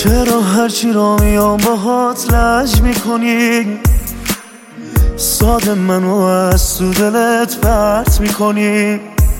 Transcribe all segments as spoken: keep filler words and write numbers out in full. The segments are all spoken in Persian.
چرا هرچی را میام باهات لج میکنی؟ ساده منو از تو دلت پرت میکنی.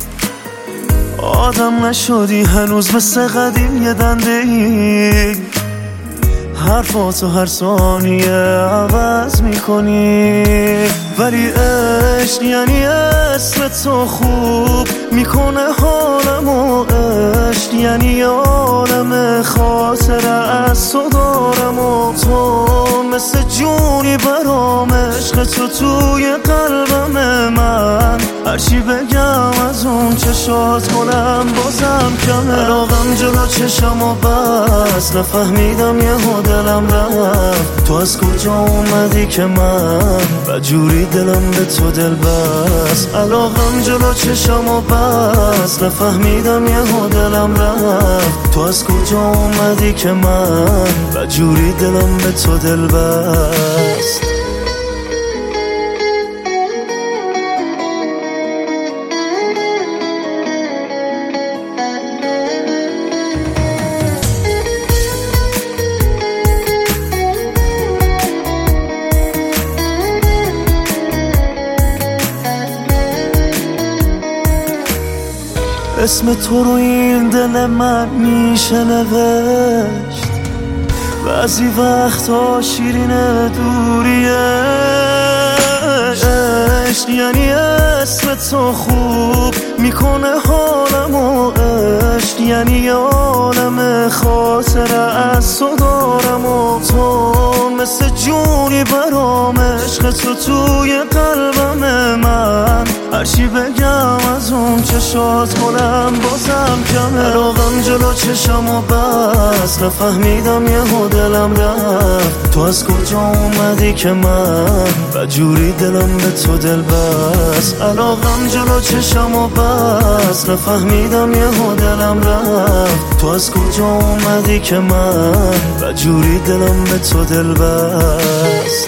آدم نشدی هنوز مثل قدیم یه دنده ای، حرفاتو هر ثانیه عوض میکنی. ولی عشق یعنی اسم تو خوب میکنه حالمو، عشق یعنی عالم خاطره از تو دارم و تو مثل جونی برام، عشق تو توی قلبم من. هرچی بگم از اون چشات کنم بازم کمه. علاقم جلو چشم و بس نفهمیدم یه دلم رفت. تو از کجا اومدی که من بجوری دلم به تو دل بست. علاقم جلو چشم و بس نفهمیدم یه دلم رفت. تو از کجا اومدی که من بجوری دلم به تو دل بست. اسم تو رو این دل من میشه نوشت. بعضی وقتا شیرین دوریه. عشق یعنی اسم تو خوب میکنه حالمو، عشق یعنی عالم خاطره از تو دارم و تو مثل جونی برام، عشق تو توی قلبم من. هرچی بگم از اون چشات کنم بازم کمه. علاقم جلو چشم و بس نفهمیدم یه دلم رفت. تو از کجا اومدی که من بجوری دلم به تو دل بست. علاقم جلو چشم و بس نفهمیدم یه دلم رفت. تو از کجا اومدی که من بجوری دلم به تو دل بست.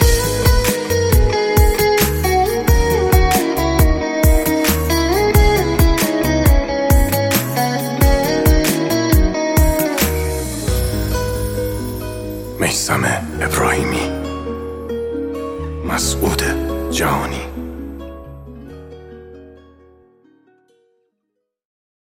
میثم ابراهیمی، مسعود جهانی.